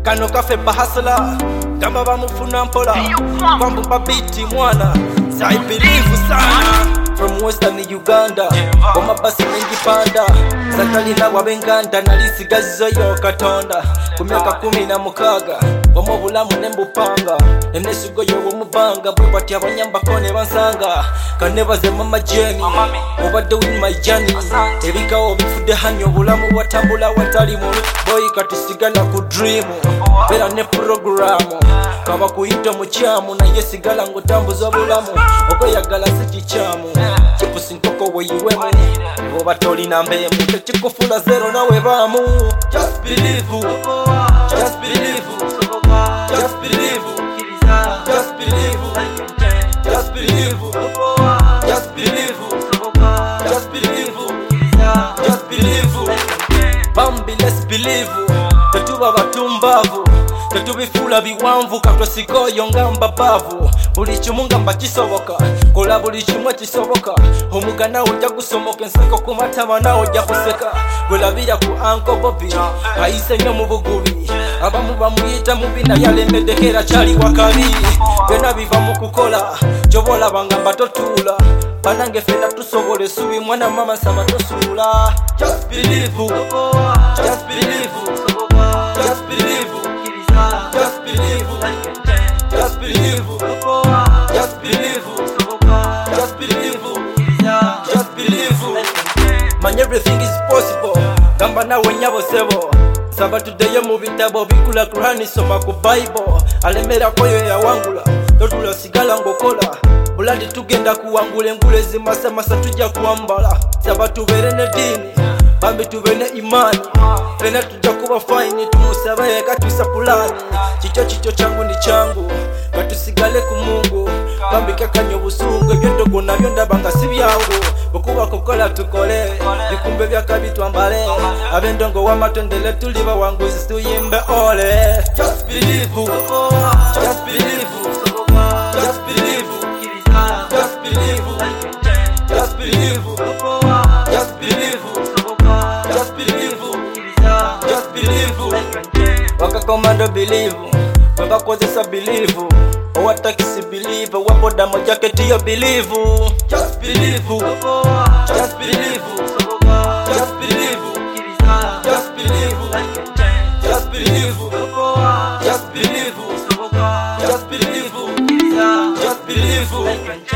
kano kafe bahasla kama bamufuna mpola kwambu babiti mwana I believe sana from Western Uganda Oma basi mengi panda Sakali na wabenganda Nalisigazizo yo katonda Kumyaka 16 Wamo bulamu nembupanga Enesugo yo wumubanga Bwebati abanyamba kone bansanga Kanebaze mama Jenny Obade win my journey Ebika obifude hanyo bulamu watambula watali mulu Boy katusigana kudreamu Bera ne programu Kaba kuhita muchamu Na yesigala ngutambuza bulamu Okoyagala sikichamu Chipusi nkoko weyiwemu Oba tolina mbemu Techikufula zero nawe bamu Just believe Just believe Just believe Just believe Just believe Just believe Just believe Just believe Bambi let's believe Tetuba batumbavu Tetubifula biwanvu katosikoyo ngamba bavu Buli kimu ngamba kisoboka kola buli kimwe kisoboka omugana ojja gusomoka enseko ku matama nawe ojja kuseka welabira ku Uncle Bobby ayise nnyo mu bugubi abamu bamuyita mubi naye alembeddeko kyali wakali byonna biva mu kukola kyobola bangamba totuula banange fena tusobola essubi mwana mama nsaba tosuula just believe just believe just believe just believe just believe just believe just believe just believe man everything is possible gamba nawe nyabo sebo saba tudeyo mu bitabo bikula Qur'ani soma ku Bible alemera koyo yawangula totula sigala ngokola buladi tugenda kuwangula engule zimasamasa tujja kuwambala saba tubere ne dini bambi tubene imani fena tujja kuba fine tumusabaye katwisa pulani chicho changu ni changu katusigale ku Mungu bambi kakanyo busungu ebyendogo nabyo ndabanga si byangu okuba kokola tukole bikumbe byakabi twambale abendongo wamatondele tuliba wanguzi tuyimbe ole just believe just believe just believe just believe just believe just believe just believe just believe wakakomando believe wakakozesa believe owatakisi believe waboda mojaketi yo believe just believe just believe just believe just believe just believe just believe just believe just believe